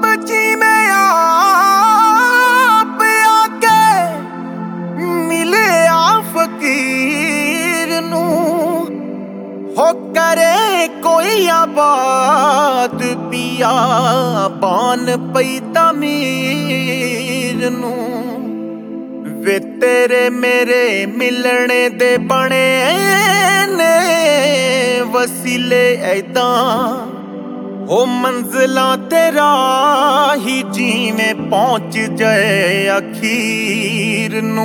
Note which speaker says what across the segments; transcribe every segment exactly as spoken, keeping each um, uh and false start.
Speaker 1: आप जिवें आप आके मिले आ फकीर नू हो करे कोई आबाद पिया बान पई तमीर नू वे तेरे मेरे मिलने दे बने ने वसीले ऐदां हो मंजिलां तेरा ही जिवें पहुंच जाए अखीर नू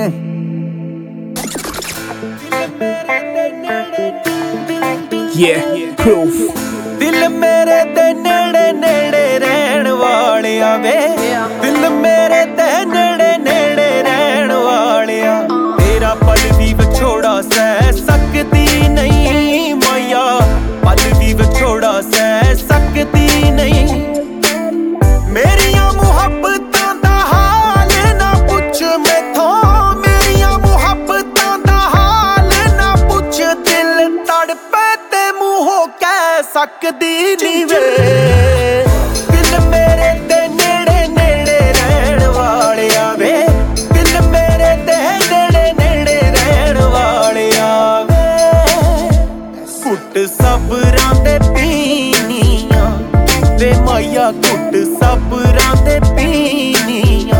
Speaker 2: Yeah, proof.
Speaker 1: दिल मेरे ते नेड़े नेड़े रहन वालिया वे दिल मेरे ते नेड़े नेड़े रहन वालिया तेरा पल भी विछोड़ा सह सकती नहीं मैया पल भी विछोड़ा सह सकती नहीं मेरियां मुहब्बतां दा हाल ना पुछ मैथों मेरियां मुहब्बतां दा हाल ना पुछ दिल तड़पे ते मूंहों कह सकदी नी वे दिल मेरे ते नेड़े नेड़े रहन वालिया वे दिल मेरे ते नेड़े नेड़े रहन वालिया वे घुट सबरां दे पीनियां वे माया घुट सबरां दे पीनियां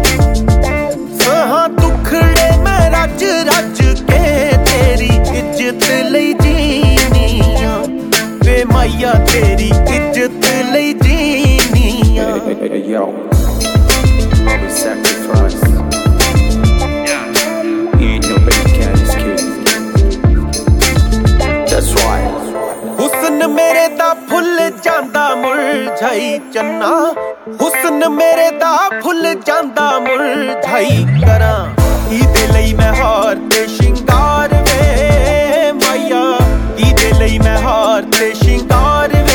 Speaker 1: सहां दुखड़े मैं रज रज के तेरी इज्जत लई जीनियां वे माया तेरी इज्जत लई जीनियां
Speaker 2: Hey, hey, hey, yo, love is sacrifice. You ain't no baby candy's kid. That's right.
Speaker 1: हुस्न मेरे दा फुल जांदा मुरझाई चन्ना हुस्न मेरे दा फुल जांदा मुरझाई करा इहदे लई मैं हार ते शिंगार वे माया इहदे लई मैं हार ते शिंगार वे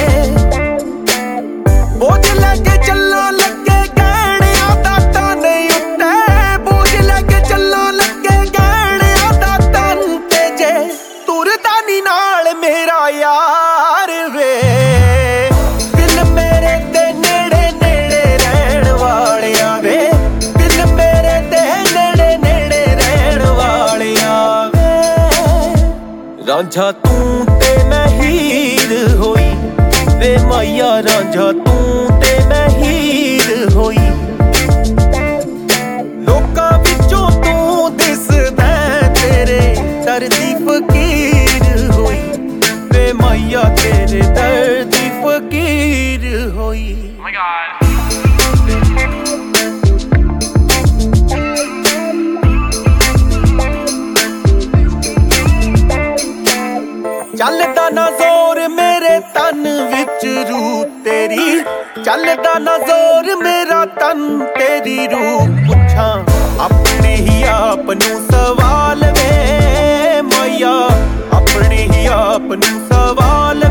Speaker 1: बोझ लैके चलना लगे गहणियां दा तन उत्ते बोझ लैके चलना लगे गहणियां दा तन ते जे तुरदा नी नाल मेरा यार वे दिल मेरे ते नेड़े नेड़े रहन वालिया वे दिल मेरे ते नेड़े नेड़े रहन वालिया वे रांझा तू ते मैं हीर होई वे माया रांझा तू ते मैं हीर होई लोकां विचों तू दिसदा तेरे दर दी फकीर होई वे माया तेरे दर दी फकीर होई
Speaker 3: Oh my God.
Speaker 1: ਚੱਲਦਾ ਨਾ ਜ਼ੋਰ ਮੇਰੇ ਤਨ ਵਿੱਚ ਰੂਹ ਤੇਰੀ ਚੱਲਦਾ ਨਾ ਜ਼ੋਰ ਮੇਰਾ ਤਨ ਤੇਰੀ ਰੂਹ ਪੁੱਛਾਂ ਆਪਣੇ ਹੀ ਆਪ ਨੂੰ ਸਵਾਲ ਵੇ ਮਾਇਆ ਆਪਣੇ ਹੀ ਆਪ ਨੂੰ ਸਵਾਲ